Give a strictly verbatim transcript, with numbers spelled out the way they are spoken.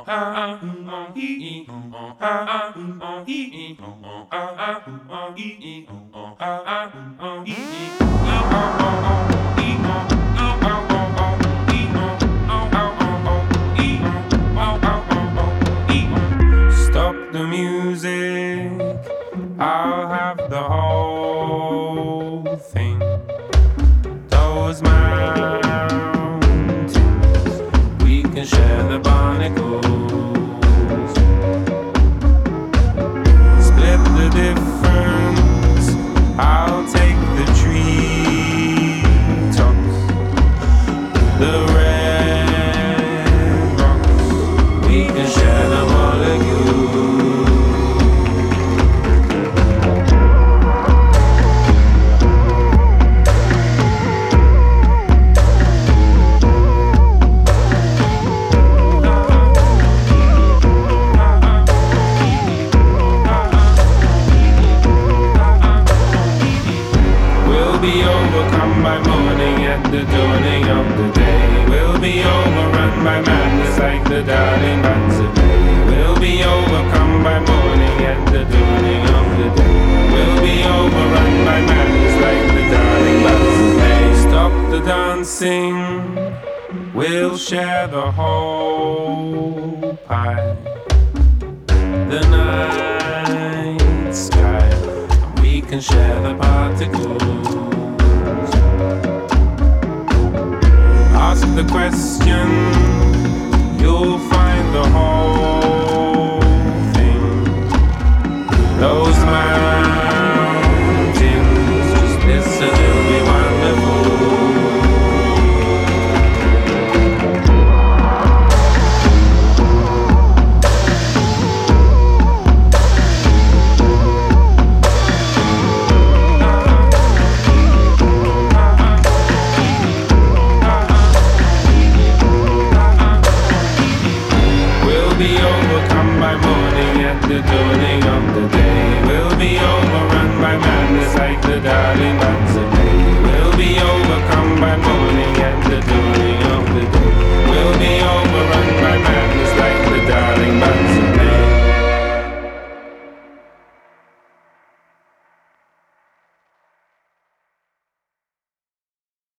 Stop the music, I'll have the whole thing. Those mountains, we can share the barnacles. Split the difference, I'll take the tree tops, the red rocks, we can share the molecules. Be overcome by morning at the dawning of the day. We'll be overrun by madness like the darling buds of May. We'll be overcome by morning at the dawning of the day. We'll be overrun by madness like the darling buds of May. Stop the dancing, we'll share the whole pie. The night sky, we can share the particles. Ask the question, you'll find